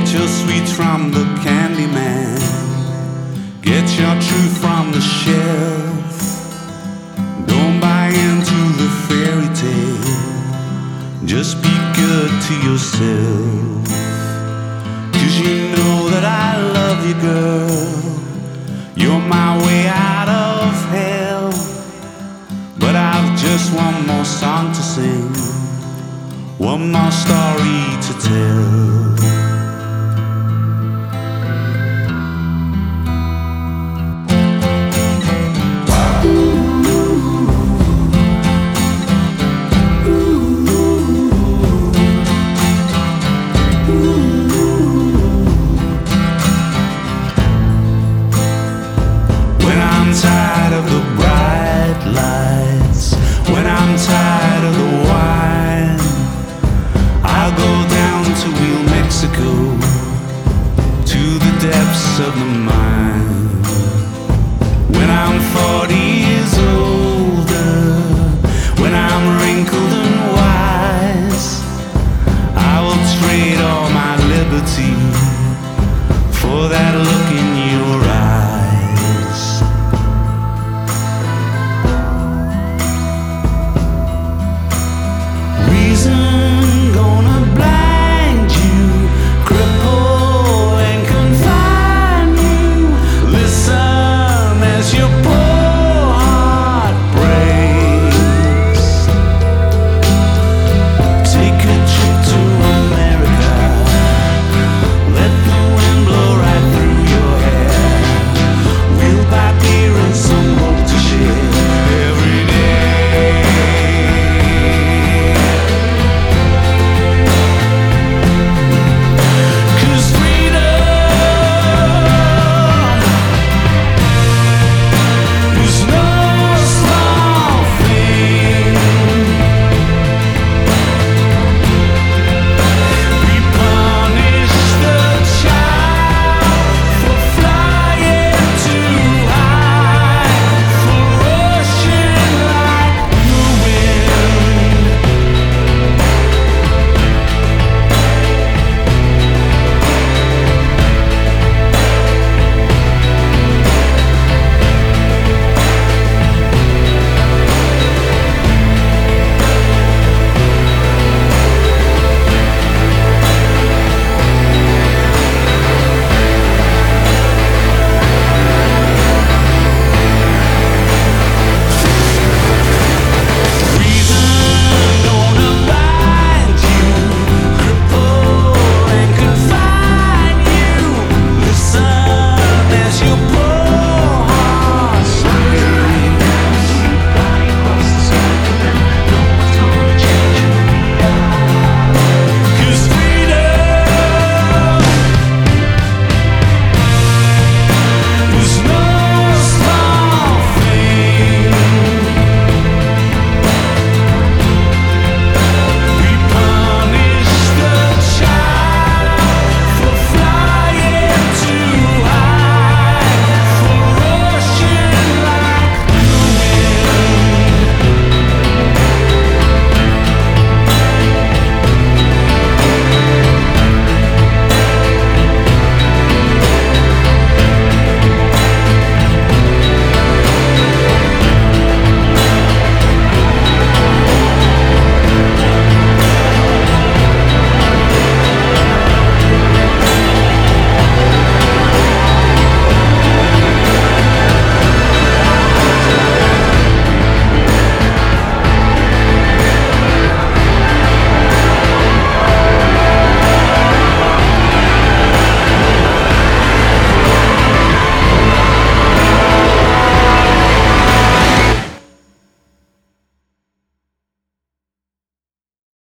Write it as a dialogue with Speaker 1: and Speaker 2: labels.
Speaker 1: Get your sweets from the candy man. Get your truth from the shelf. Don't buy into the fairy tale. Just be good to yourself. 'Cause you know that I love you, girl. You're my way out of hell. But I've just one more song to sing, one more story to tell. When I'm tired of the bright lights, when I'm tired of the wine, I'll go down to Real Mexico, to the depths of the mine. When I'm 40 years older, when I'm wrinkled and wise, I will trade all my liberty for that look in your eyes.